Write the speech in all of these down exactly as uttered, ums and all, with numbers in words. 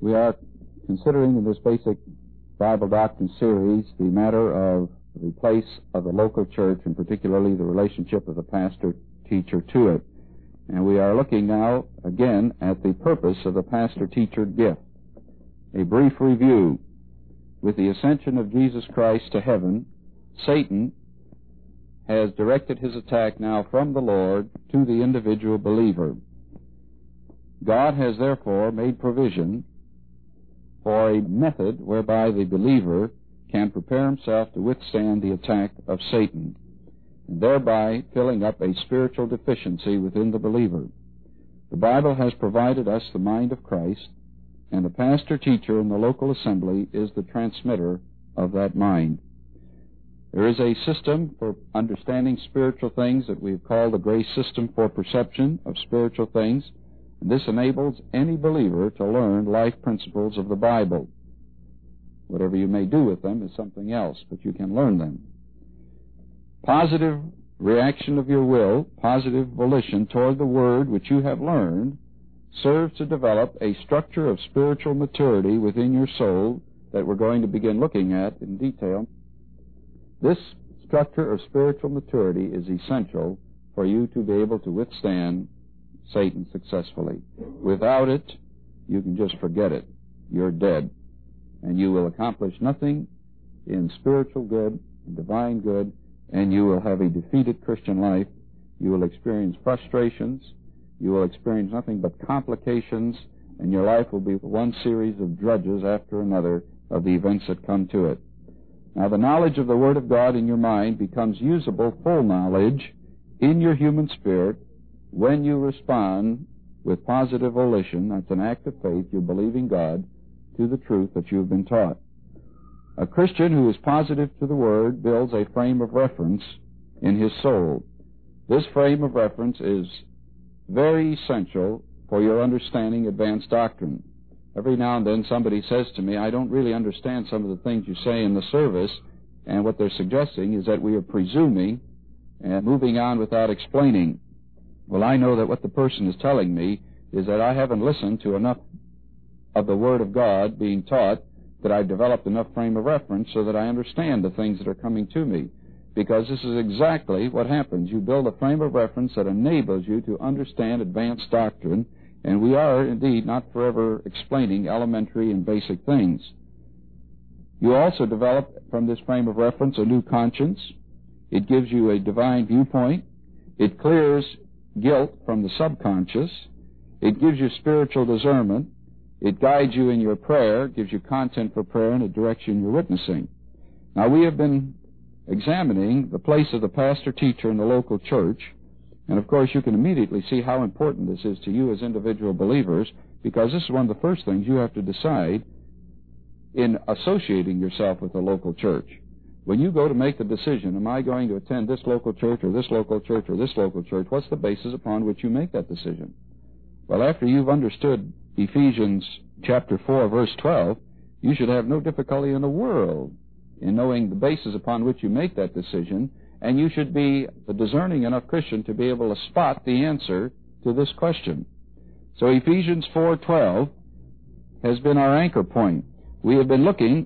We are considering in this basic Bible doctrine series the matter of the place of the local church, and particularly the relationship of the pastor-teacher to it. And we are looking now again at the purpose of the pastor-teacher gift. A brief review. With the ascension of Jesus Christ to heaven, Satan has directed his attack now from the Lord to the individual believer. God has therefore made provision for a method whereby the believer can prepare himself to withstand the attack of Satan, and thereby filling up a spiritual deficiency within the believer. The Bible has provided us the mind of Christ, and the pastor-teacher in the local assembly is the transmitter of that mind. There is a system for understanding spiritual things that we've called the grace system for perception of spiritual things, and this enables any believer to learn life principles of the Bible. Whatever you may do with them is something else, but you can learn them. Positive reaction of your will, positive volition toward the Word which you have learned, serves to develop a structure of spiritual maturity within your soul that we're going to begin looking at in detail. This structure of spiritual maturity is essential for you to be able to withstand Satan successfully. Without it, you can just forget it. You're dead. And you will accomplish nothing in spiritual good, in divine good, and you will have a defeated Christian life. You will experience frustrations. You will experience nothing but complications, and your life will be one series of drudges after another of the events that come to it. Now, the knowledge of the Word of God in your mind becomes usable, full knowledge, in your human spirit when you respond with positive volition. That's an act of faith. You're believing God to the truth that you've been taught. A Christian who is positive to the Word builds a frame of reference in his soul. This frame of reference is very essential for your understanding advanced doctrine. Every now and then somebody says to me, I don't really understand some of the things you say in the service, and what they're suggesting is that we are presuming and moving on without explaining. Well, I know that what the person is telling me is that I haven't listened to enough of the Word of God being taught, that I've developed enough frame of reference so that I understand the things that are coming to me. Because this is exactly what happens. You build a frame of reference that enables you to understand advanced doctrine, and we are, indeed, not forever explaining elementary and basic things. You also develop from this frame of reference a new conscience. It gives you a divine viewpoint. It clears guilt from the subconscious. It gives you spiritual discernment. It guides you in your prayer, gives you content for prayer, and it directs you in your witnessing. Now, we have been examining the place of the pastor-teacher in the local church, and of course you can immediately see how important this is to you as individual believers, because this is one of the first things you have to decide in associating yourself with the local church. When you go to make the decision, am I going to attend this local church or this local church or this local church, what's the basis upon which you make that decision? Well, after you've understood Ephesians chapter four, verse twelve, you should have no difficulty in the world in knowing the basis upon which you make that decision, and you should be a discerning enough Christian to be able to spot the answer to this question. So Ephesians four twelve has been our anchor point. We have been looking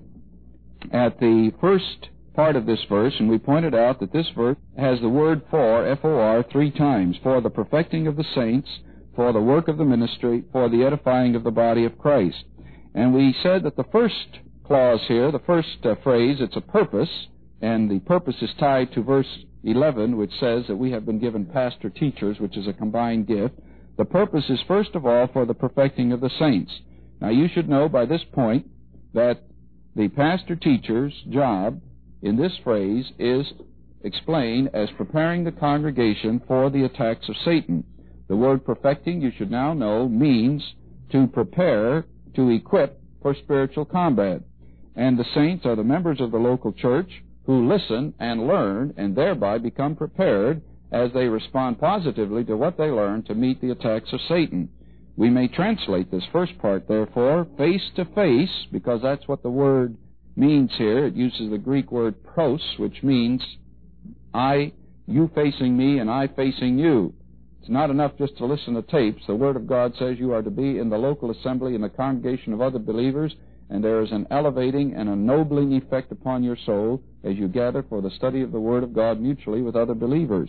at the first part of this verse, and we pointed out that this verse has the word for, F O R, three times: for the perfecting of the saints, for the work of the ministry, for the edifying of the body of Christ. And we said that the first clause here, the first uh, phrase, it's a purpose, and the purpose is tied to verse eleven, which says that we have been given pastor-teachers, which is a combined gift. The purpose is, first of all, for the perfecting of the saints. Now, you should know by this point that the pastor-teacher's job in this phrase is explained as preparing the congregation for the attacks of Satan. The word perfecting, you should now know, means to prepare, to equip for spiritual combat. And the saints are the members of the local church who listen and learn and thereby become prepared as they respond positively to what they learn to meet the attacks of Satan. We may translate this first part, therefore, face to face, because that's what the word means here. It uses the Greek word pros, which means I, you facing me and I facing you. It's not enough just to listen to tapes. The Word of God says you are to be in the local assembly, in the congregation of other believers, and there is an elevating and ennobling effect upon your soul as you gather for the study of the Word of God mutually with other believers.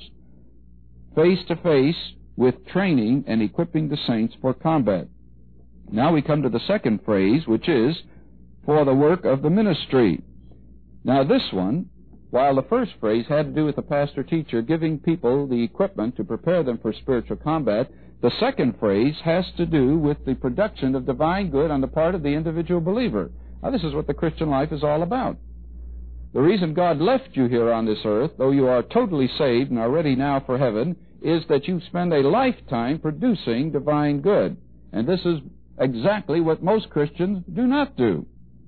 Face to face with training and equipping the saints for combat. Now we come to the second phrase, which is for the work of the ministry. Now this one, while the first phrase had to do with the pastor-teacher giving people the equipment to prepare them for spiritual combat, the second phrase has to do with the production of divine good on the part of the individual believer. Now this is what the Christian life is all about. The reason God left you here on this earth, though you are totally saved and are ready now for heaven, is that you spend a lifetime producing divine good. And this is exactly what most Christians do not do,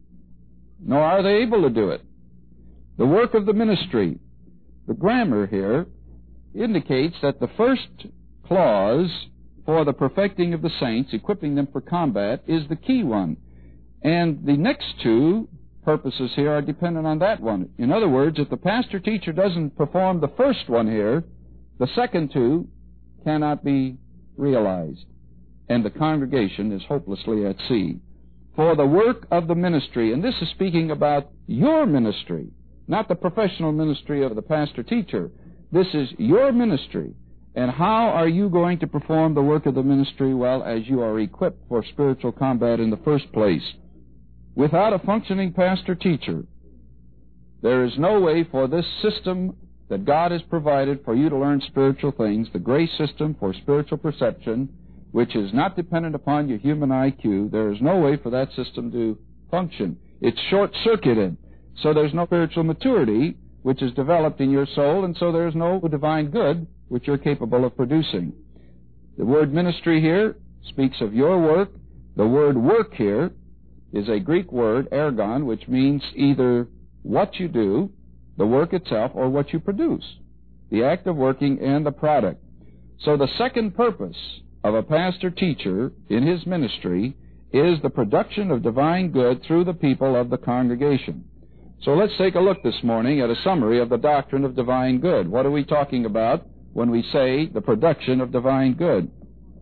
nor are they able to do it. The work of the ministry. The grammar here indicates that the first clause for the perfecting of the saints, equipping them for combat, is the key one. And the next two purposes here are dependent on that one. In other words, if the pastor-teacher doesn't perform the first one here, the second two cannot be realized, and the congregation is hopelessly at sea. For the work of the ministry, and this is speaking about your ministry, not the professional ministry of the pastor-teacher. This is your ministry. And how are you going to perform the work of the ministry? Well, as you are equipped for spiritual combat in the first place. Without a functioning pastor-teacher, there is no way for this system that God has provided for you to learn spiritual things, the grace system for spiritual perception, which is not dependent upon your human I Q, there is no way for that system to function. It's short-circuited. So there's no spiritual maturity which is developed in your soul, and so there's no divine good which you're capable of producing. The word ministry here speaks of your work. The word work here is a Greek word, ergon, which means either what you do, the work itself, or what you produce, the act of working and the product. So the second purpose of a pastor-teacher in his ministry is the production of divine good through the people of the congregation. So let's take a look this morning at a summary of the doctrine of divine good. What are we talking about when we say the production of divine good?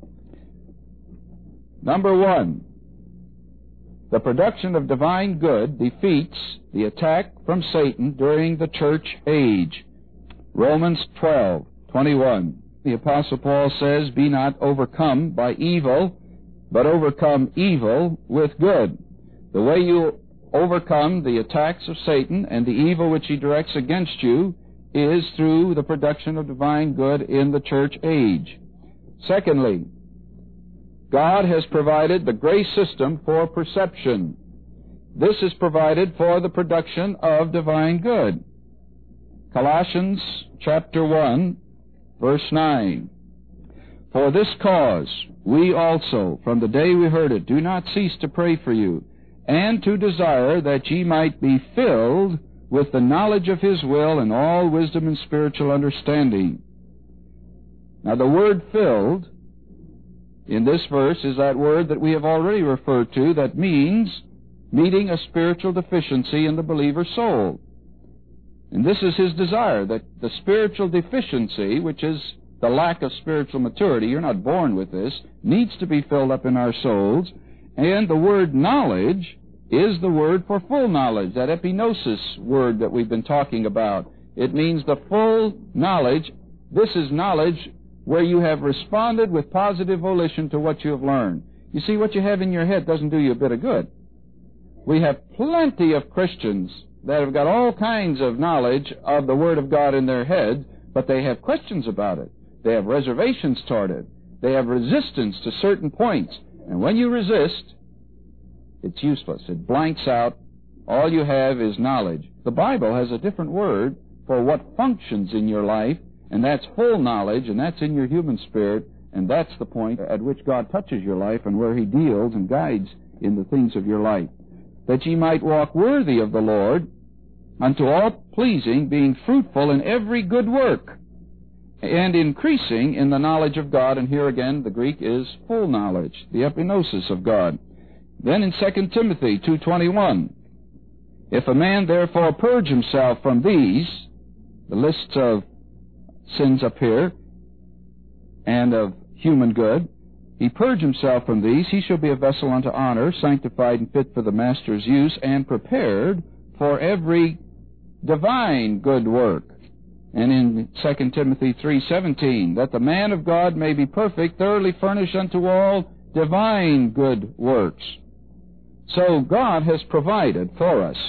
Number one, the production of divine good defeats the attack from Satan during the church age. Romans twelve twenty-one. The Apostle Paul says, "Be not overcome by evil, but overcome evil with good." The way you overcome the attacks of Satan and the evil which he directs against you is through the production of divine good in the church age. Secondly, God has provided the grace system for perception. This is provided for the production of divine good. Colossians chapter one, verse nine. "For this cause we also, from the day we heard it, do not cease to pray for you, and to desire that ye might be filled with the knowledge of His will and all wisdom and spiritual understanding." Now the word filled in this verse is that word that we have already referred to that means meeting a spiritual deficiency in the believer's soul. And this is His desire, that the spiritual deficiency, which is the lack of spiritual maturity, you're not born with this, needs to be filled up in our souls. And the word knowledge is the word for full knowledge, that epignosis word that we've been talking about. It means the full knowledge. This is knowledge where you have responded with positive volition to what you have learned. You see, what you have in your head doesn't do you a bit of good. We have plenty of Christians that have got all kinds of knowledge of the Word of God in their head, but they have questions about it. They have reservations toward it. They have resistance to certain points. And when you resist, it's useless. It blanks out. All you have is knowledge. The Bible has a different word for what functions in your life, and that's full knowledge, and that's in your human spirit, and that's the point at which God touches your life and where He deals and guides in the things of your life. That ye might walk worthy of the Lord, unto all pleasing, being fruitful in every good work, and increasing in the knowledge of God. And here again the Greek is full knowledge, the epignosis of God. Then in Second Timothy two twenty-one, "If a man therefore purge himself from these," the list of sins up here, and of human good. He purge himself from these, he shall be a vessel unto honor, sanctified and fit for the master's use, and prepared for every divine good work. And in Second Timothy three seventeen, that the man of God may be perfect, thoroughly furnished unto all divine good works. So God has provided for us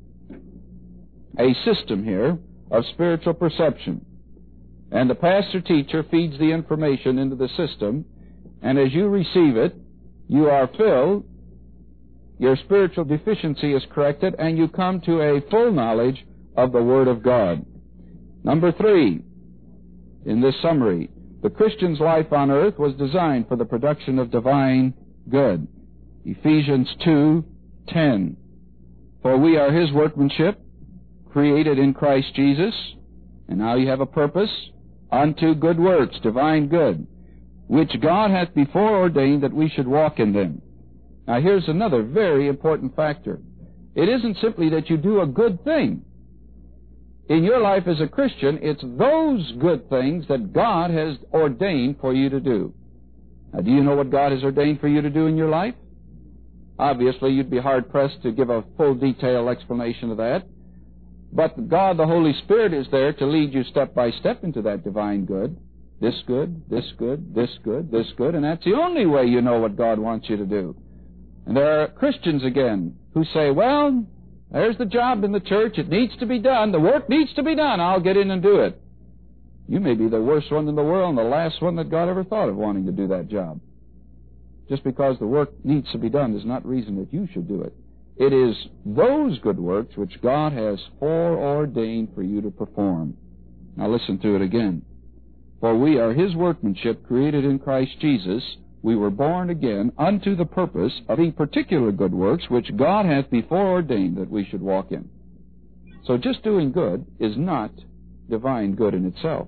a system here of spiritual perception. And the pastor-teacher feeds the information into the system, and as you receive it, you are filled, your spiritual deficiency is corrected, and you come to a full knowledge of the Word of God. Number three, in this summary, the Christian's life on earth was designed for the production of divine good. Ephesians two ten. For we are His workmanship, created in Christ Jesus, and now you have a purpose, unto good works, divine good, which God hath before ordained that we should walk in them. Now here's another very important factor. It isn't simply that you do a good thing. In your life as a Christian, it's those good things that God has ordained for you to do. Now, do you know what God has ordained for you to do in your life? Obviously, you'd be hard-pressed to give a full detailed explanation of that. But God, the Holy Spirit, is there to lead you step by step into that divine good. This good, this good, this good, this good, and that's the only way you know what God wants you to do. And there are Christians, again, who say, well, there's the job in the church. It needs to be done. The work needs to be done. I'll get in and do it. You may be the worst one in the world and the last one that God ever thought of wanting to do that job. Just because the work needs to be done is not reason that you should do it. It is those good works which God has foreordained for you to perform. Now listen to it again. For we are His workmanship, created in Christ Jesus. We were born again unto the purpose of the particular good works which God hath before ordained that we should walk in. So just doing good is not divine good in itself.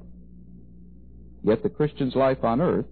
Yet the Christian's life on earth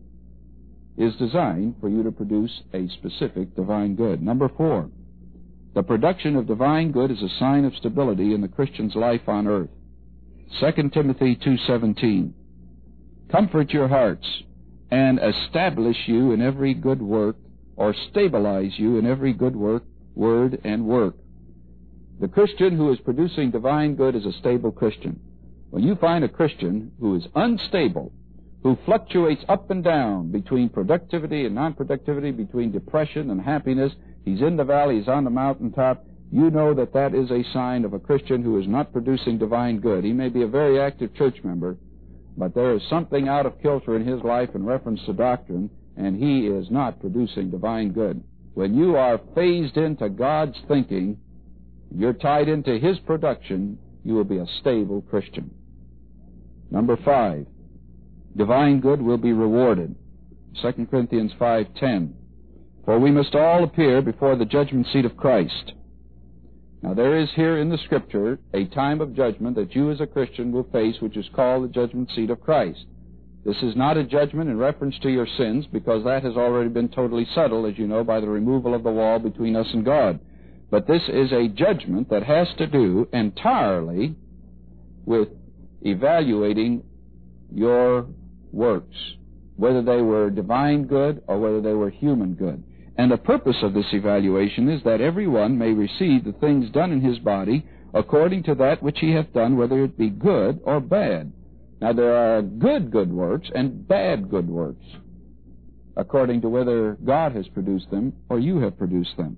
is designed for you to produce a specific divine good. Number four, the production of divine good is a sign of stability in the Christian's life on earth. Second Timothy two seventeen. Comfort your hearts, and establish you in every good work, or stabilize you in every good work, word, and work. The Christian who is producing divine good is a stable Christian. When you find a Christian who is unstable, who fluctuates up and down between productivity and non-productivity, between depression and happiness, he's in the valley, he's on the mountaintop, you know that that is a sign of a Christian who is not producing divine good. He may be a very active church member, but there is something out of kilter in his life in reference to doctrine, and he is not producing divine good. When you are phased into God's thinking, you're tied into His production, you will be a stable Christian. Number five, divine good will be rewarded. Second Corinthians five ten. For we must all appear before the judgment seat of Christ. Now there is here in the Scripture a time of judgment that you as a Christian will face, which is called the judgment seat of Christ. This is not a judgment in reference to your sins, because that has already been totally settled, as you know, by the removal of the wall between us and God. But this is a judgment that has to do entirely with evaluating your works, whether they were divine good or whether they were human good. And the purpose of this evaluation is that everyone may receive the things done in his body according to that which he hath done, whether it be good or bad. Now there are good good works and bad good works, according to whether God has produced them or you have produced them.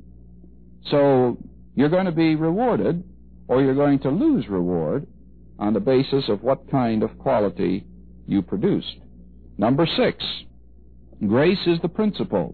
So you're going to be rewarded or you're going to lose reward on the basis of what kind of quality you produced. Number six, grace is the principle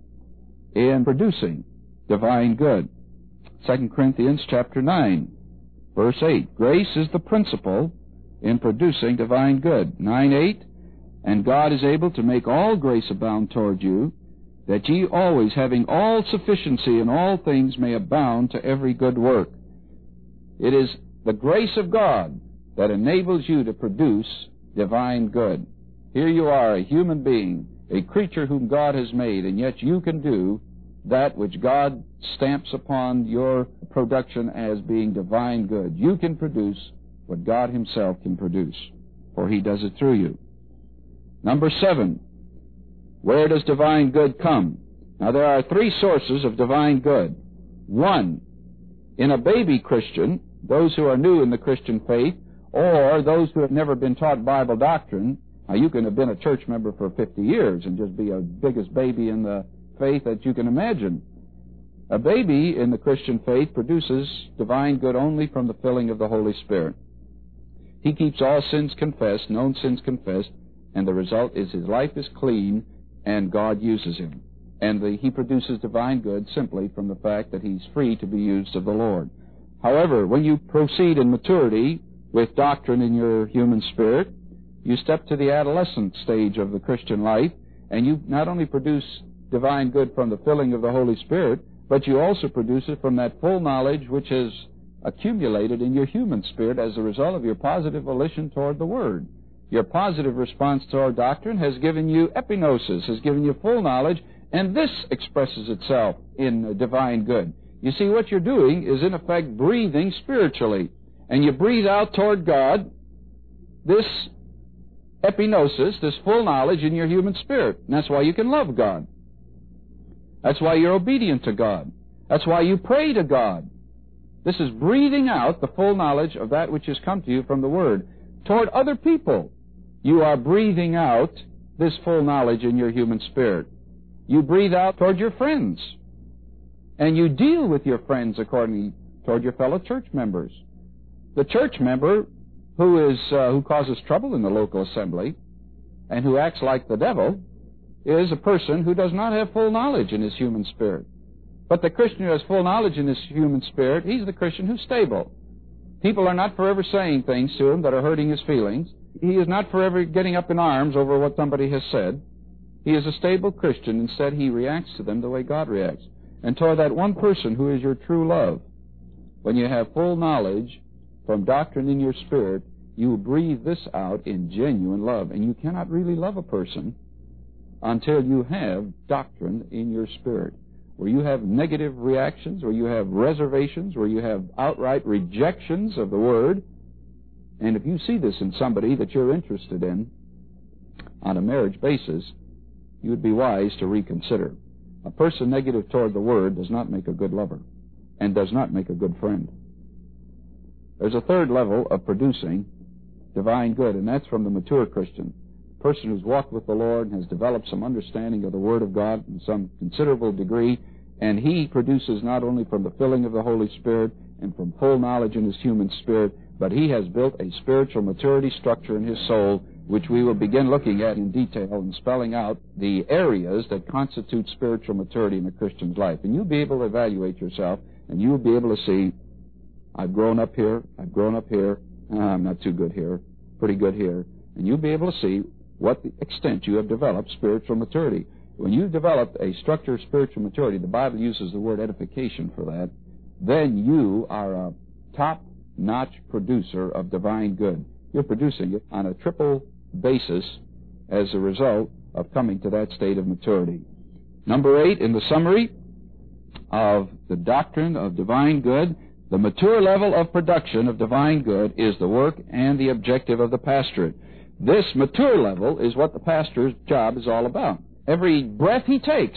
in producing divine good. Second Corinthians chapter nine, verse eight. Grace is the principle in producing divine good. nine eight. And God is able to make all grace abound toward you, that ye always, having all sufficiency in all things, may abound to every good work. It is the grace of God that enables you to produce divine good. Here you are, a human being, a creature whom God has made, and yet you can do that which God stamps upon your production as being divine good. You can produce what God Himself can produce, for He does it through you. Number seven, where does divine good come? Now, there are three sources of divine good. One, in a baby Christian, those who are new in the Christian faith, or those who have never been taught Bible doctrine. Now, you can have been a church member for fifty years and just be a biggest baby in the faith that you can imagine. A baby in the Christian faith produces divine good only from the filling of the Holy Spirit. He keeps all sins confessed, known sins confessed, and the result is his life is clean and God uses him. And the, he produces divine good simply from the fact that he's free to be used of the Lord. However, when you proceed in maturity with doctrine in your human spirit, you step to the adolescent stage of the Christian life, and you not only produce divine good from the filling of the Holy Spirit, but you also produce it from that full knowledge which has accumulated in your human spirit as a result of your positive volition toward the Word. Your positive response toward doctrine has given you epignosis, has given you full knowledge, and this expresses itself in divine good. You see, what you're doing is, in effect, breathing spiritually. And you breathe out toward God this epignosis, this full knowledge in your human spirit. And that's why you can love God. That's why you're obedient to God. That's why you pray to God. This is breathing out the full knowledge of that which has come to you from the Word. Toward other people, you are breathing out this full knowledge in your human spirit. You breathe out toward your friends. And you deal with your friends accordingly toward your fellow church members. The church member who is uh, who causes trouble in the local assembly and who acts like the devil is a person who does not have full knowledge in his human spirit. But the Christian who has full knowledge in his human spirit, he's the Christian who's stable. People are not forever saying things to him that are hurting his feelings. He is not forever getting up in arms over what somebody has said. He is a stable Christian. Instead, he reacts to them the way God reacts. And toward that one person who is your true love, when you have full knowledge from doctrine in your spirit, you breathe this out in genuine love. And you cannot really love a person until you have doctrine in your spirit. Where you have negative reactions, where you have reservations, where you have outright rejections of the Word. And if you see this in somebody that you're interested in on a marriage basis, you would be wise to reconsider. A person negative toward the Word does not make a good lover and does not make a good friend. There's a third level of producing divine good, and that's from the mature Christian. A person who's walked with the Lord and has developed some understanding of the Word of God in some considerable degree, and he produces not only from the filling of the Holy Spirit and from full knowledge in his human spirit, but he has built a spiritual maturity structure in his soul, which we will begin looking at in detail and spelling out the areas that constitute spiritual maturity in a Christian's life. And you'll be able to evaluate yourself, and you'll be able to see, I've grown up here, I've grown up here, uh, I'm not too good here, pretty good here. And you'll be able to see what the extent you have developed spiritual maturity. When you've developed a structure of spiritual maturity, the Bible uses the word edification for that, then you are a top-notch producer of divine good. You're producing it on a triple basis as a result of coming to that state of maturity. Number eight, in the summary of the doctrine of divine good, the mature level of production of divine good is the work and the objective of the pastorate. This mature level is what the pastor's job is all about. Every breath he takes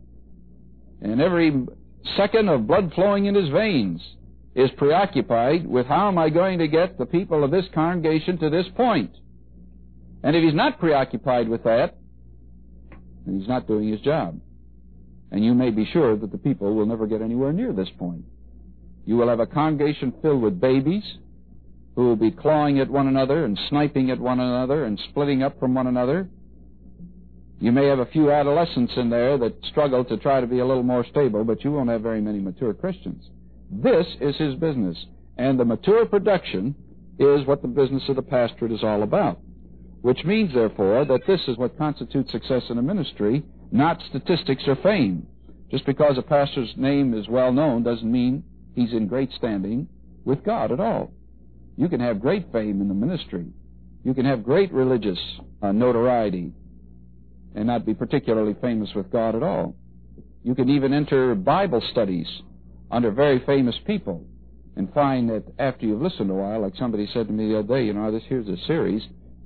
and every second of blood flowing in his veins is preoccupied with how am I going to get the people of this congregation to this point. And if he's not preoccupied with that, then he's not doing his job. And you may be sure that the people will never get anywhere near this point. You will have a congregation filled with babies who will be clawing at one another and sniping at one another and splitting up from one another. You may have a few adolescents in there that struggle to try to be a little more stable, but you won't have very many mature Christians. This is his business, and the mature production is what the business of the pastorate is all about, which means, therefore, that this is what constitutes success in a ministry, not statistics or fame. Just because a pastor's name is well known doesn't mean he's in great standing with God at all. You can have great fame in the ministry. You can have great religious uh, notoriety and not be particularly famous with God at all. You can even enter Bible studies under very famous people and find that after you've listened a while, like somebody said to me the other day, you know, this here's a series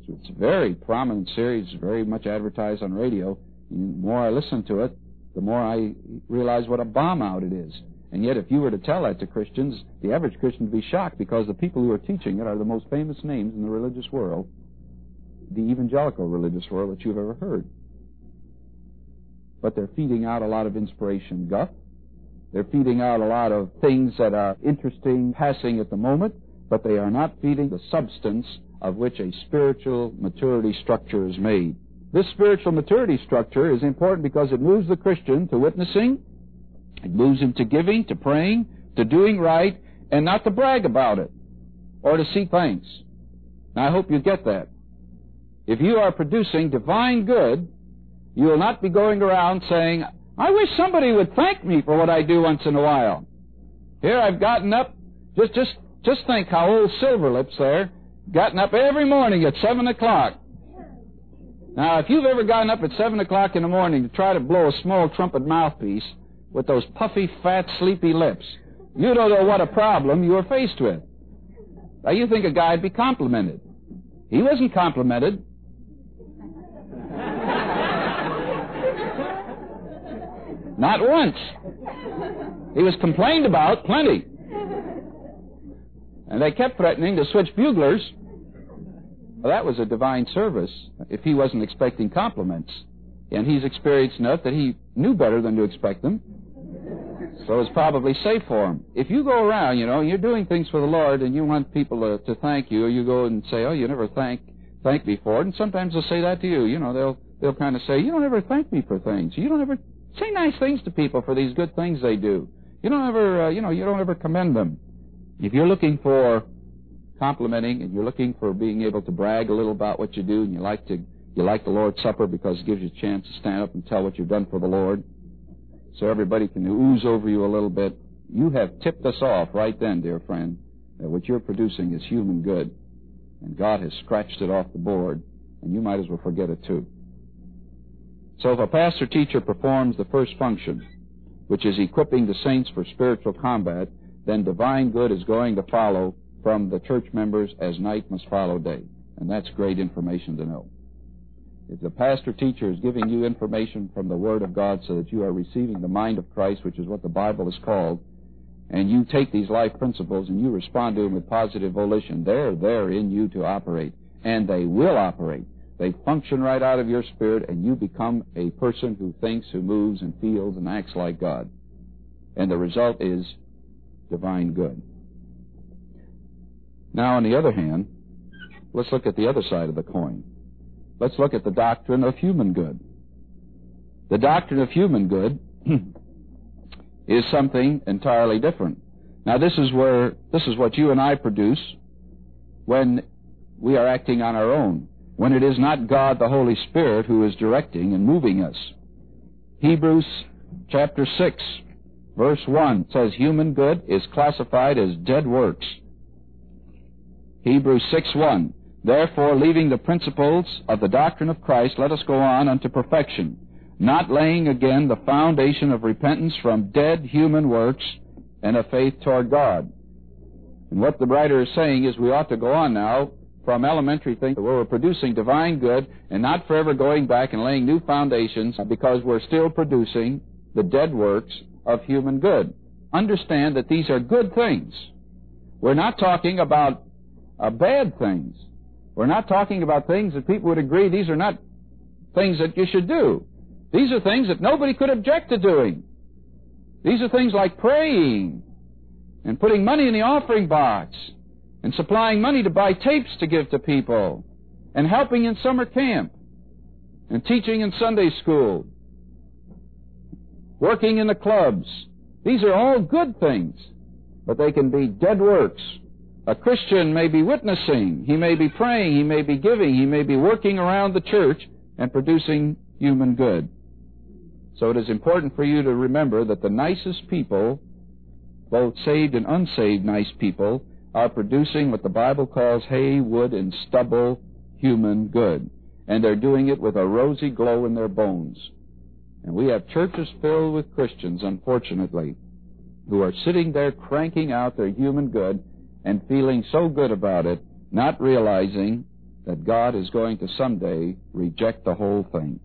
It's a very prominent series, very much advertised on radio. The more I listen to it, the more I realize what a bomb out it is. And yet, if you were to tell that to Christians, the average Christian would be shocked, because the people who are teaching it are the most famous names in the religious world, the evangelical religious world, that you've ever heard. But they're feeding out a lot of inspiration guff. They're feeding out a lot of things that are interesting, passing at the moment, but they are not feeding the substance of which a spiritual maturity structure is made. This spiritual maturity structure is important because it moves the Christian to witnessing, it moves him to giving, to praying, to doing right, and not to brag about it or to see thanks. Now, I hope you get that. If you are producing divine good, you will not be going around saying, I wish somebody would thank me for what I do once in a while. Here I've gotten up, just just just think how old Silverlips there, gotten up every morning at seven o'clock. Now, if you've ever gotten up at seven o'clock in the morning to try to blow a small trumpet mouthpiece with those puffy, fat, sleepy lips, you don't know what a problem you are faced with. Now, you think a guy'd be complimented. He wasn't complimented. Not once. He was complained about plenty. And they kept threatening to switch buglers. Well, that was a divine service if he wasn't expecting compliments. And he's experienced enough that he knew better than to expect them. So it's probably safe for him. If you go around, you know, you're doing things for the Lord and you want people to, to thank you, or you go and say, oh, you never thank thank me for it. And sometimes they'll say that to you. You know, they'll they'll kind of say, you don't ever thank me for things. You don't ever say nice things to people for these good things they do. You don't ever, uh, you know, you don't ever commend them. If you're looking for complimenting and you're looking for being able to brag a little about what you do, and you like to, you like the Lord's Supper because it gives you a chance to stand up and tell what you've done for the Lord, so everybody can ooze over you a little bit, you have tipped us off right then, dear friend, that what you're producing is human good, and God has scratched it off the board, and you might as well forget it too. So if a pastor-teacher performs the first function, which is equipping the saints for spiritual combat, then divine good is going to follow from the church members as night must follow day. And that's great information to know. If the pastor-teacher is giving you information from the Word of God so that you are receiving the mind of Christ, which is what the Bible is called, and you take these life principles and you respond to them with positive volition, they're there in you to operate. And they will operate. They function right out of your spirit, and you become a person who thinks, who moves, and feels, and acts like God. And the result is divine good. Now, on the other hand, let's look at the other side of the coin. Let's look at the doctrine of human good. The doctrine of human good is something entirely different. Now, this is where, this is what you and I produce when we are acting on our own, when it is not God the Holy Spirit who is directing and moving us. Hebrews chapter six, verse one says human good is classified as dead works. Hebrews six one, therefore, leaving the principles of the doctrine of Christ, let us go on unto perfection, not laying again the foundation of repentance from dead human works and of faith toward God. And what the writer is saying is we ought to go on now from elementary things where we're producing divine good and not forever going back and laying new foundations because we're still producing the dead works of human good. Understand that these are good things. We're not talking about uh, bad things. We're not talking about things that people would agree these are not things that you should do. These are things that nobody could object to doing. These are things like praying and putting money in the offering box and supplying money to buy tapes to give to people and helping in summer camp and teaching in Sunday school, working in the clubs. These are all good things, but they can be dead works. A Christian may be witnessing, he may be praying, he may be giving, he may be working around the church and producing human good. So it is important for you to remember that the nicest people, both saved and unsaved nice people, are producing what the Bible calls hay, wood, and stubble human good. And they're doing it with a rosy glow in their bones. And we have churches filled with Christians, unfortunately, who are sitting there cranking out their human good and feeling so good about it, not realizing that God is going to someday reject the whole thing.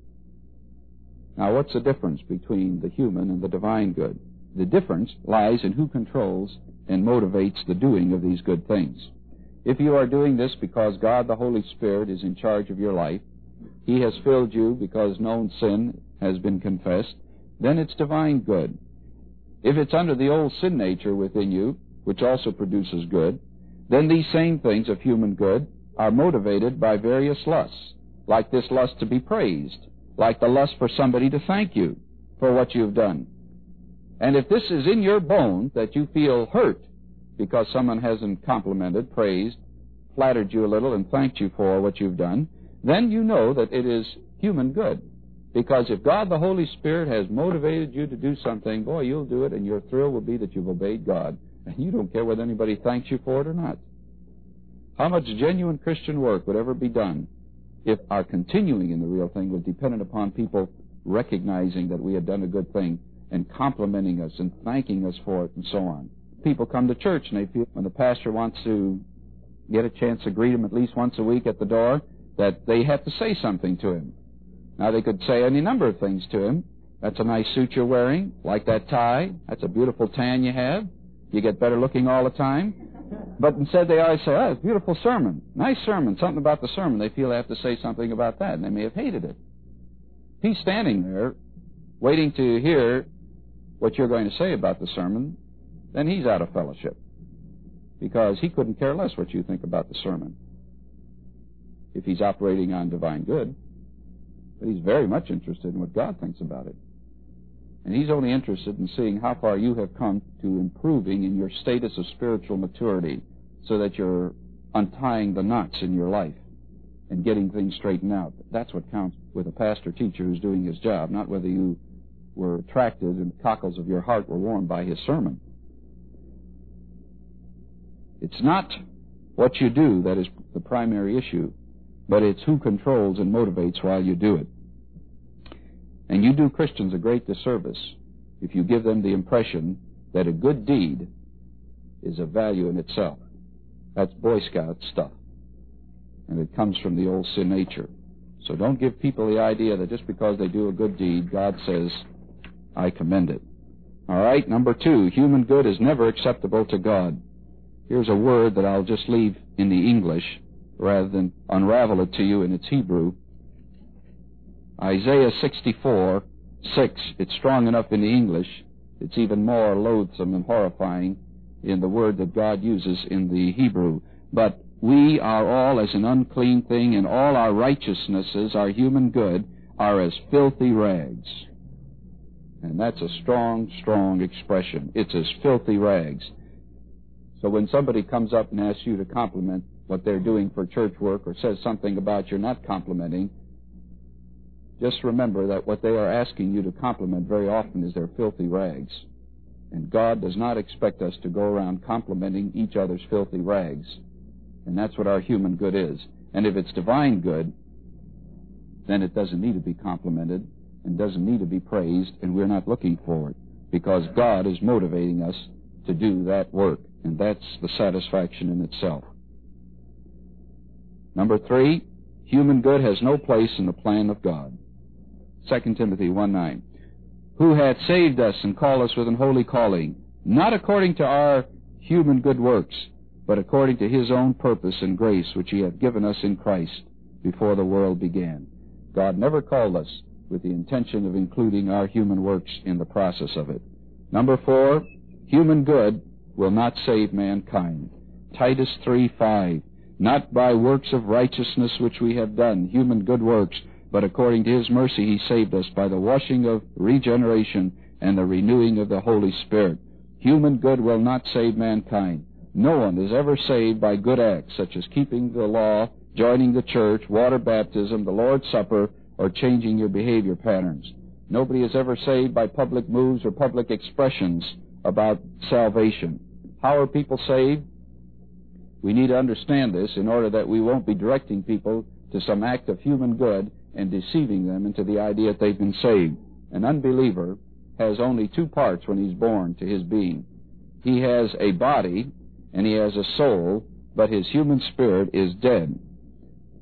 Now, what's the difference between the human and the divine good? The difference lies in who controls and motivates the doing of these good things. If you are doing this because God the Holy Spirit is in charge of your life, He has filled you because known sin has been confessed, then it's divine good. If it's under the old sin nature within you, which also produces good, then these same things of human good are motivated by various lusts, like this lust to be praised, like the lust for somebody to thank you for what you've done. And if this is in your bones that you feel hurt because someone hasn't complimented, praised, flattered you a little, and thanked you for what you've done, then you know that it is human good. Because if God the Holy Spirit has motivated you to do something, boy, you'll do it, and your thrill will be that you've obeyed God. And you don't care whether anybody thanks you for it or not. How much genuine Christian work would ever be done if our continuing in the real thing was dependent upon people recognizing that we had done a good thing and complimenting us and thanking us for it and so on? People come to church and they feel when the pastor wants to get a chance to greet him at least once a week at the door that they have to say something to him. Now, they could say any number of things to him. That's a nice suit you're wearing. Like that tie. That's a beautiful tan you have. You get better looking all the time. But instead they always say, oh, it's a beautiful sermon. Nice sermon. Something about the sermon. They feel they have to say something about that, and they may have hated it. He's standing there waiting to hear what you're going to say about the sermon, then he's out of fellowship. Because he couldn't care less what you think about the sermon if he's operating on divine good. But he's very much interested in what God thinks about it. And he's only interested in seeing how far you have come to improving in your status of spiritual maturity so that you're untying the knots in your life and getting things straightened out. That's what counts with a pastor-teacher who's doing his job, not whether you were attracted and the cockles of your heart were warmed by his sermon. It's not what you do that is the primary issue, but it's who controls and motivates while you do it. And you do Christians a great disservice if you give them the impression that a good deed is of value in itself. That's Boy Scout stuff. And it comes from the old sin nature. So don't give people the idea that just because they do a good deed, God says, I commend it. All right, number two, human good is never acceptable to God. Here's a word that I'll just leave in the English rather than unravel it to you in its Hebrew. Isaiah sixty-four, six. It's strong enough in the English. It's even more loathsome and horrifying in the word that God uses in the Hebrew. But we are all as an unclean thing, and all our righteousnesses, our human good, are as filthy rags. And that's a strong, strong expression. It's as filthy rags. So when somebody comes up and asks you to compliment what they're doing for church work or says something about you're not complimenting, just remember that what they are asking you to compliment very often is their filthy rags. And God does not expect us to go around complimenting each other's filthy rags. And that's what our human good is. And if it's divine good, then it doesn't need to be complimented and doesn't need to be praised, and we're not looking for it, because God is motivating us to do that work, and that's the satisfaction in itself. Number three, human good has no place in the plan of God. Second Timothy one nine. Who hath saved us and called us with an holy calling, not according to our human good works, but according to his own purpose and grace, which he hath given us in Christ before the world began. God never called us with the intention of including our human works in the process of it. Number four, human good will not save mankind. Titus three five. Not by works of righteousness which we have done, human good works, but according to his mercy he saved us by the washing of regeneration and the renewing of the Holy Spirit. Human good will not save mankind. No one is ever saved by good acts, such as keeping the law, joining the church, water baptism, the Lord's Supper, or changing your behavior patterns. Nobody is ever saved by public moves or public expressions about salvation. How are people saved? We need to understand this in order that we won't be directing people to some act of human good and deceiving them into the idea that they've been saved. An unbeliever has only two parts when he's born to his being. He has a body and he has a soul, but his human spirit is dead.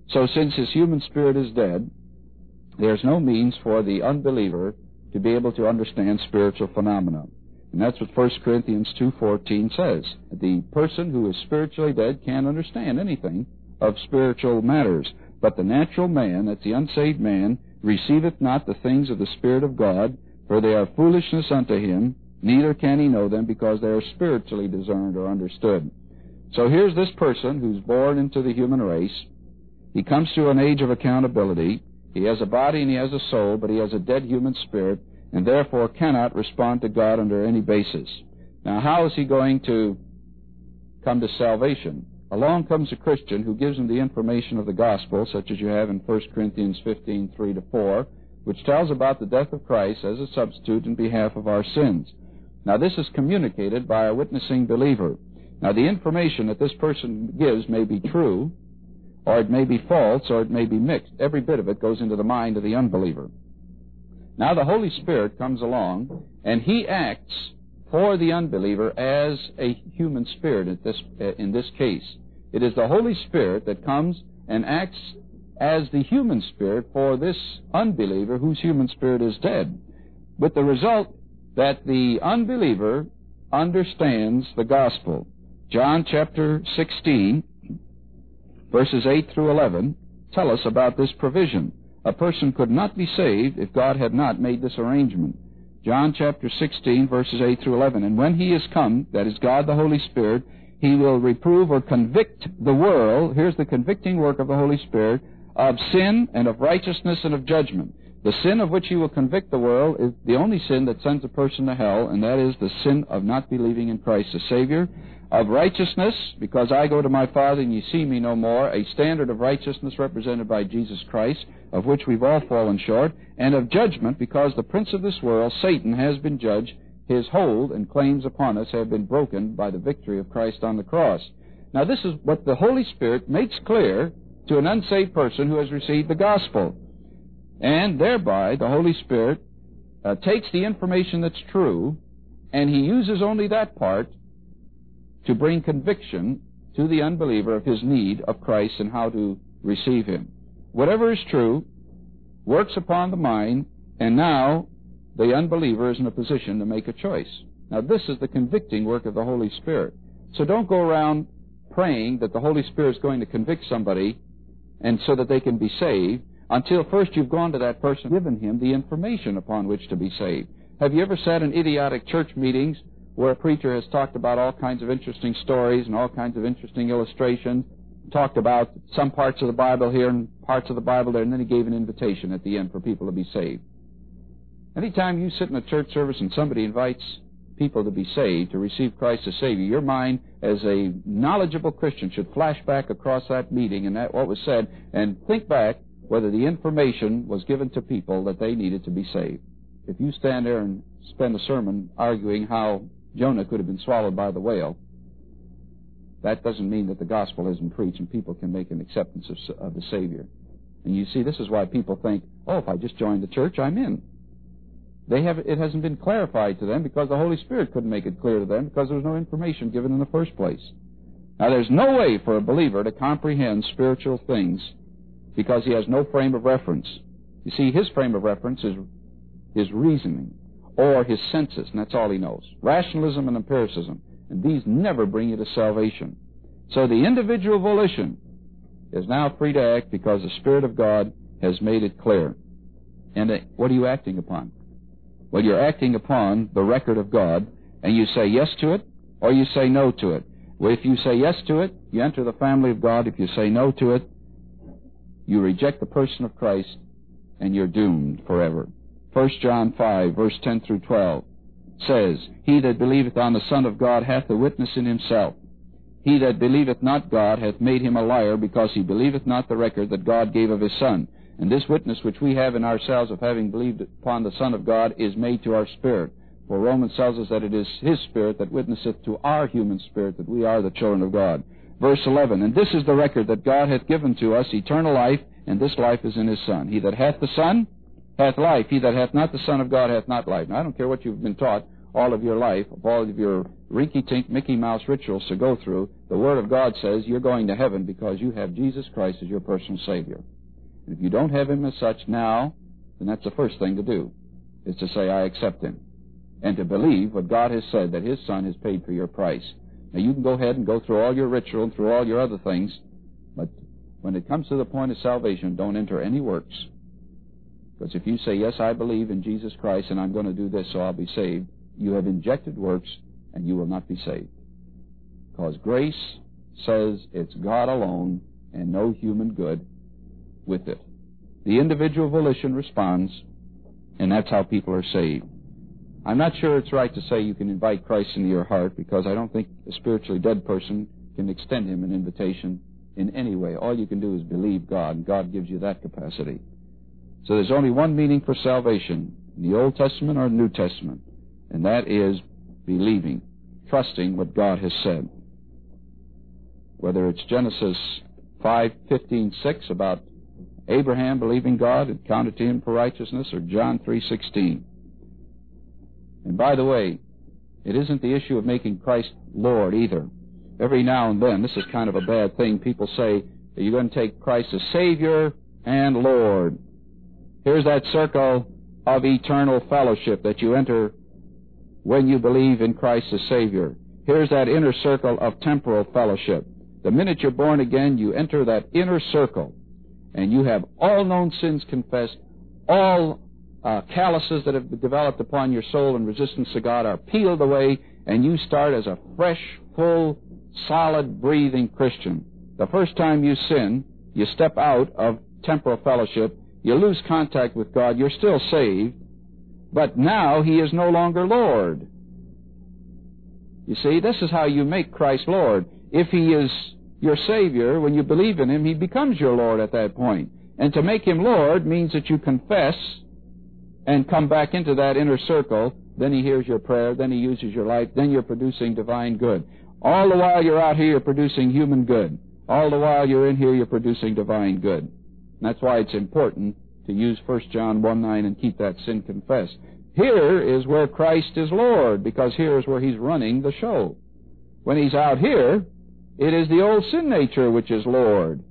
So since his human spirit is dead, there's no means for the unbeliever to be able to understand spiritual phenomena. And that's what First Corinthians two fourteen says. The person who is spiritually dead can't understand anything of spiritual matters. But the natural man, that's the unsaved man, receiveth not the things of the Spirit of God, for they are foolishness unto him, neither can he know them, because they are spiritually discerned or understood. So here's this person who's born into the human race. He comes to an age of accountability. He has a body and he has a soul, but he has a dead human spirit, and therefore cannot respond to God under any basis. Now, how is he going to come to salvation? Along comes a Christian who gives him the information of the gospel, such as you have in First Corinthians fifteen, three to four, which tells about the death of Christ as a substitute in behalf of our sins. Now, this is communicated by a witnessing believer. Now, the information that this person gives may be true, or it may be false, or it may be mixed. Every bit of it goes into the mind of the unbeliever. Now the Holy Spirit comes along, and he acts for the unbeliever as a human spirit at this, in this case. It is the Holy Spirit that comes and acts as the human spirit for this unbeliever whose human spirit is dead, with the result that the unbeliever understands the gospel. John chapter sixteen, verses eight through eleven, tell us about this provision. A person could not be saved if God had not made this arrangement. John chapter sixteen, verses eight through eleven. And when he is come, that is God the Holy Spirit, he will reprove or convict the world, here's the convicting work of the Holy Spirit, of sin and of righteousness and of judgment. The sin of which he will convict the world is the only sin that sends a person to hell, and that is the sin of not believing in Christ as Savior. Of righteousness, because I go to my Father and you see me no more, a standard of righteousness represented by Jesus Christ, of which we've all fallen short. And of judgment, because the prince of this world, Satan, has been judged. His hold and claims upon us have been broken by the victory of Christ on the cross. Now this is what the Holy Spirit makes clear to an unsaved person who has received the gospel. And thereby the Holy Spirit uh, takes the information that's true, and he uses only that part to bring conviction to the unbeliever of his need of Christ and how to receive him. Whatever is true works upon the mind, and now the unbeliever is in a position to make a choice. Now this is the convicting work of the Holy Spirit. So don't go around praying that the Holy Spirit is going to convict somebody and so that they can be saved until first you've gone to that person and given him the information upon which to be saved. Have you ever sat in idiotic church meetings where a preacher has talked about all kinds of interesting stories and all kinds of interesting illustrations, talked about some parts of the Bible here and parts of the Bible there, and then he gave an invitation at the end for people to be saved? Anytime you sit in a church service and somebody invites people to be saved, to receive Christ as Savior, your mind as a knowledgeable Christian should flash back across that meeting and that what was said, and think back whether the information was given to people that they needed to be saved. If you stand there and spend a sermon arguing how Jonah could have been swallowed by the whale, that doesn't mean that the gospel isn't preached and people can make an acceptance of, of the Savior. And you see, this is why people think, oh, if I just join the church, I'm in. They have, it hasn't been clarified to them because the Holy Spirit couldn't make it clear to them because there was no information given in the first place. Now, there's no way for a believer to comprehend spiritual things because he has no frame of reference. You see, his frame of reference is his reasoning or his senses, and that's all he knows. Rationalism and empiricism, and these never bring you to salvation. So the individual volition is now free to act because the Spirit of God has made it clear. And uh, what are you acting upon? Well, you're acting upon the record of God, and you say yes to it, or you say no to it. Well, if you say yes to it, you enter the family of God. If you say no to it, you reject the person of Christ, and you're doomed forever. First John five, verse ten through twelve says, He that believeth on the Son of God hath a witness in himself. He that believeth not God hath made him a liar, because he believeth not the record that God gave of his Son. And this witness which we have in ourselves of having believed upon the Son of God is made to our spirit. For Romans tells us that it is his Spirit that witnesseth to our human spirit that we are the children of God. Verse eleven, And this is the record that God hath given to us, eternal life, and this life is in his Son. He that hath the Son hath life. He that hath not the Son of God hath not life. Now, I don't care what you've been taught all of your life, of all of your rinky-tink Mickey Mouse rituals to go through, the Word of God says you're going to heaven because you have Jesus Christ as your personal Savior. And if you don't have Him as such now, then that's the first thing to do, is to say, I accept Him, and to believe what God has said, that His Son has paid for your price. Now, you can go ahead and go through all your ritual and through all your other things, but when it comes to the point of salvation, don't enter any works. Because if you say, yes, I believe in Jesus Christ and I'm going to do this so I'll be saved, you have injected works and you will not be saved. Because grace says it's God alone and no human good with it. The individual volition responds, and that's how people are saved. I'm not sure it's right to say you can invite Christ into your heart, because I don't think a spiritually dead person can extend Him an invitation in any way. All you can do is believe God, and God gives you that capacity. So there's only one meaning for salvation, in the Old Testament or the New Testament, and that is believing, trusting what God has said. Whether it's Genesis five fifteen six about Abraham believing God and counted to him for righteousness, or John three sixteen. And by the way, it isn't the issue of making Christ Lord either. Every now and then, this is kind of a bad thing, people say that you're going to take Christ as Savior and Lord. Here's that circle of eternal fellowship that you enter when you believe in Christ as Savior. Here's that inner circle of temporal fellowship. The minute you're born again, you enter that inner circle, and you have all known sins confessed, all uh, calluses that have developed upon your soul in resistance to God are peeled away, and you start as a fresh, full, solid, breathing Christian. The first time you sin, you step out of temporal fellowship, you lose contact with God, you're still saved, but now He is no longer Lord. You see, this is how you make Christ Lord. If He is your Savior, when you believe in Him, He becomes your Lord at that point. And to make Him Lord means that you confess and come back into that inner circle. Then He hears your prayer, then He uses your life, then you're producing divine good. All the while you're out here, you're producing human good. All the while you're in here, you're producing divine good. And that's why it's important to use First John one nine and keep that sin confessed. Here is where Christ is Lord, because here is where He's running the show. When He's out here, it is the old sin nature which is Lord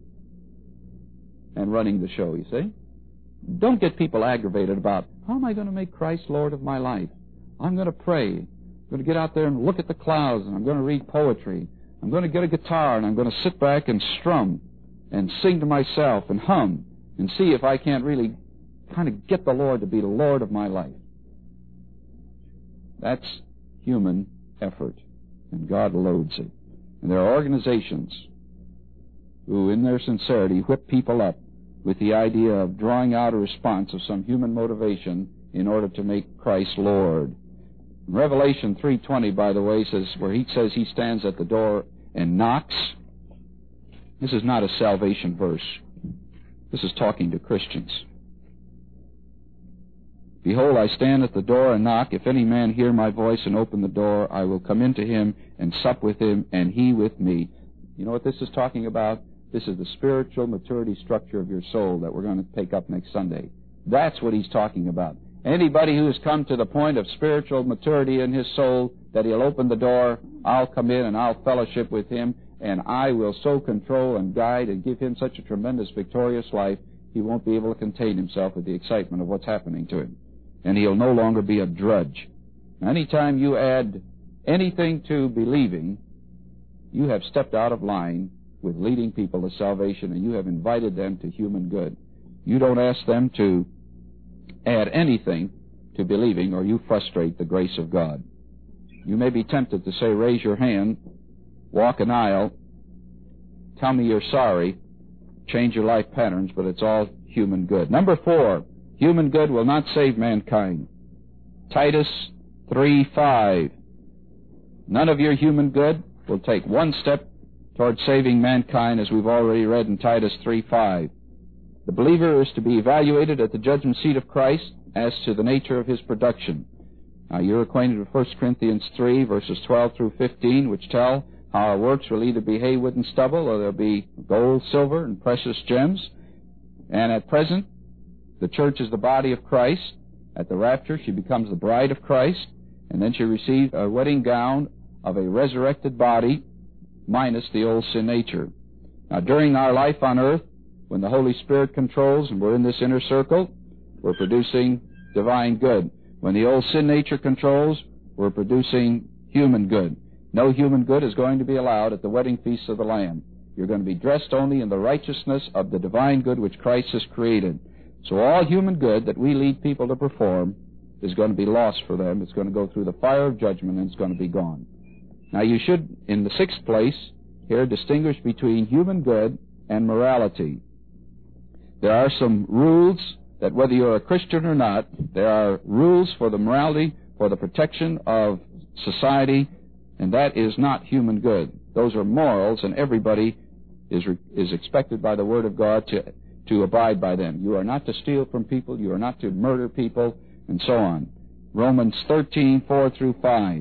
and running the show, you see. Don't get people aggravated about, how am I going to make Christ Lord of my life? I'm going to pray. I'm going to get out there and look at the clouds, and I'm going to read poetry. I'm going to get a guitar, and I'm going to sit back and strum and sing to myself and hum and see if I can't really kind of get the Lord to be the Lord of my life. That's human effort, and God loads it. And there are organizations who, in their sincerity, whip people up with the idea of drawing out a response of some human motivation in order to make Christ Lord. Revelation three twenty, by the way, says, where He says He stands at the door and knocks. This is not a salvation verse. This is talking to Christians. Behold, I stand at the door and knock. If any man hear my voice and open the door, I will come into him and sup with him, and he with me. You know what this is talking about? This is the spiritual maturity structure of your soul that we're going to take up next Sunday. That's what He's talking about. Anybody who has come to the point of spiritual maturity in his soul, that he'll open the door, I'll come in and I'll fellowship with him, and I will so control and guide and give him such a tremendous victorious life, he won't be able to contain himself with the excitement of what's happening to him. And he'll no longer be a drudge. Anytime you add anything to believing, you have stepped out of line with leading people to salvation, and you have invited them to human good. You don't ask them to add anything to believing, or you frustrate the grace of God. You may be tempted to say, raise your hand, walk an aisle, tell me you're sorry, change your life patterns, but it's all human good. Number four, human good will not save mankind. Titus three five. None of your human good will take one step toward saving mankind, as we've already read in Titus three five. The believer is to be evaluated at the judgment seat of Christ as to the nature of his production. Now, you're acquainted with First Corinthians three, verses twelve through fifteen, which tell how our works will either be hay, wood, and stubble, or they'll be gold, silver, and precious gems. And at present, the church is the body of Christ. At the rapture, she becomes the bride of Christ. And then she received a wedding gown of a resurrected body minus the old sin nature. Now, during our life on earth, when the Holy Spirit controls and we're in this inner circle, we're producing divine good. When the old sin nature controls, we're producing human good. No human good is going to be allowed at the wedding feast of the Lamb. You're going to be dressed only in the righteousness of the divine good which Christ has created. So all human good that we lead people to perform is going to be lost for them. It's going to go through the fire of judgment, and it's going to be gone. Now, you should, in the sixth place, here distinguish between human good and morality. There are some rules that whether you're a Christian or not, there are rules for the morality, for the protection of society, and that is not human good. Those are morals, and everybody is re- is expected by the Word of God to, to abide by them. You are not to steal from people, you are not to murder people, and so on. Romans thirteen, four through five.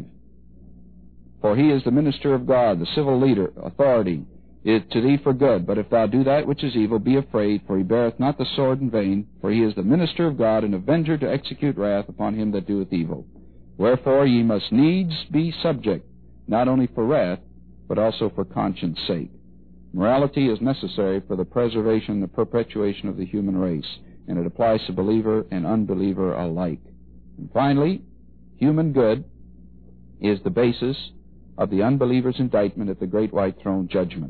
For he is the minister of God, the civil leader, authority, is to thee for good. But if thou do that which is evil, be afraid, for he beareth not the sword in vain, for he is the minister of God, an avenger to execute wrath upon him that doeth evil. Wherefore ye must needs be subject, not only for wrath, but also for conscience sake. Morality is necessary for the preservation and the perpetuation of the human race, and it applies to believer and unbeliever alike. And finally, human good is the basis of the unbeliever's indictment at the great white throne judgment.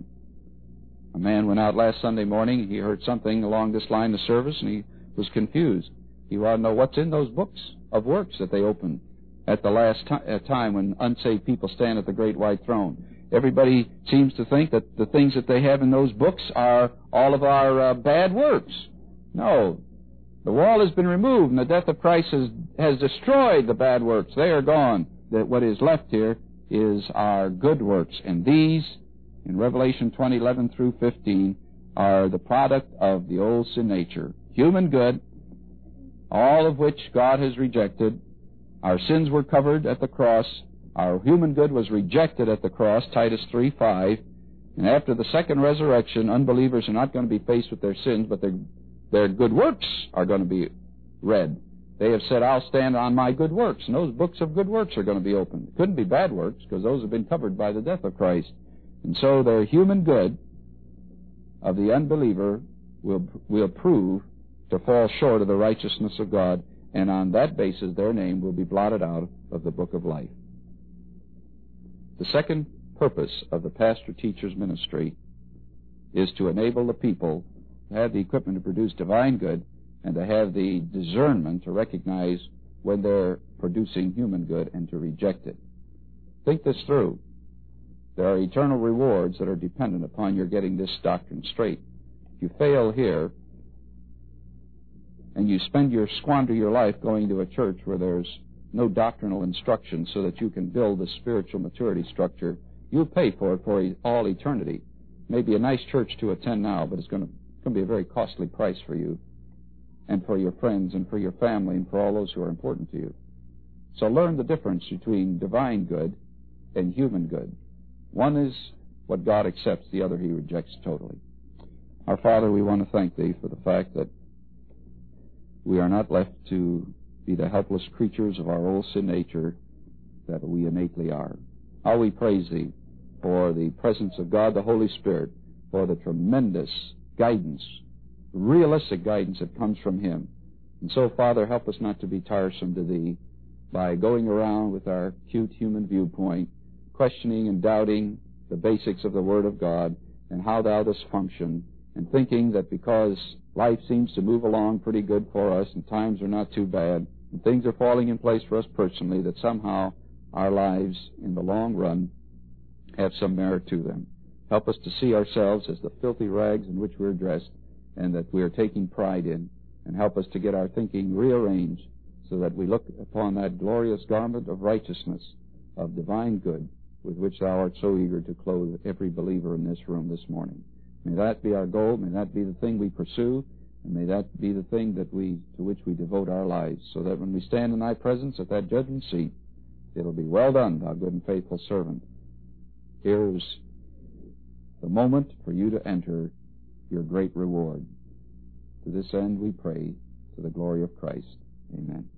A man went out last Sunday morning, he heard something along this line of service, and he was confused. He wanted to know what's in those books of works that they open at the last t- time when unsaved people stand at the great white throne. Everybody seems to think that the things that they have in those books are all of our uh, bad works. No. The wall has been removed, and the death of Christ has, has destroyed the bad works. They are gone. That what is left here is our good works, and these, in Revelation twenty, eleven through fifteen, are the product of the old sin nature. Human good, all of which God has rejected. Our sins were covered at the cross. Our human good was rejected at the cross, Titus three, five. And after the second resurrection, unbelievers are not going to be faced with their sins, but their, their good works are going to be read. They have said, I'll stand on my good works. And those books of good works are going to be opened. It couldn't be bad works, because those have been covered by the death of Christ. And so their human good of the unbeliever will, will prove to fall short of the righteousness of God, and on that basis their name will be blotted out of the book of life. The second purpose of the pastor-teacher's ministry is to enable the people to have the equipment to produce divine good and to have the discernment to recognize when they're producing human good and to reject it. Think this through. There are eternal rewards that are dependent upon your getting this doctrine straight. If you fail here, and you spend your, squander your life going to a church where there's no doctrinal instruction so that you can build a spiritual maturity structure, you'll pay for it for all eternity. Maybe a nice church to attend now, but it's going to, it's going to be a very costly price for you and for your friends and for your family and for all those who are important to you. So learn the difference between divine good and human good. One is what God accepts, the other He rejects totally. Our Father, we want to thank Thee for the fact that we are not left to be the helpless creatures of our old sin nature that we innately are. How we praise Thee for the presence of God the Holy Spirit, for the tremendous guidance, realistic guidance that comes from Him. And so, Father, help us not to be tiresome to Thee by going around with our cute human viewpoint, questioning and doubting the basics of the Word of God and how Thou dost function, and thinking that because life seems to move along pretty good for us and times are not too bad and things are falling in place for us personally, that somehow our lives in the long run have some merit to them. Help us to see ourselves as the filthy rags in which we're dressed and that we are taking pride in, and help us to get our thinking rearranged so that we look upon that glorious garment of righteousness, of divine good, with which Thou art so eager to clothe every believer in this room this morning. May that be our goal, may that be the thing we pursue, and may that be the thing that we to which we devote our lives, so that when we stand in Thy presence at that judgment seat, it'll be, well done, Thou good and faithful servant. Here's the moment for you to enter your great reward. To this end we pray, to the glory of Christ. Amen.